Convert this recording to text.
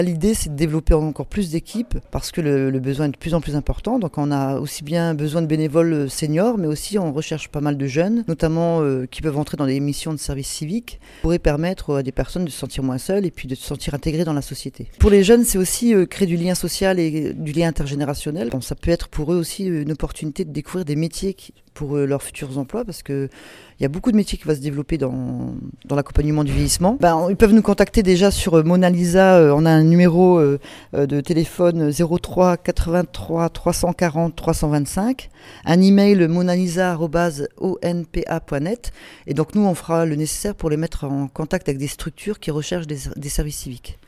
L'idée, c'est de développer encore plus d'équipes parce que le besoin est de plus en plus important. Donc on a aussi bien besoin de bénévoles seniors, mais aussi on recherche pas mal de jeunes, notamment qui peuvent entrer dans des missions de service civique, pourrait permettre à des personnes de se sentir moins seules et puis de se sentir intégrées dans la société. Pour les jeunes, c'est aussi créer du lien social et du lien intergénérationnel. Bon, ça peut être pour eux aussi une opportunité de découvrir des métiers pour leurs futurs emplois, parce qu'il y a beaucoup de métiers qui vont se développer dans l'accompagnement du vieillissement. Ils peuvent nous contacter déjà sur Mona Lisa. On a un numéro de téléphone 03 83 340 325, un email monalisa@onpa.net, et donc nous on fera le nécessaire pour les mettre en contact avec des structures qui recherchent des services civiques.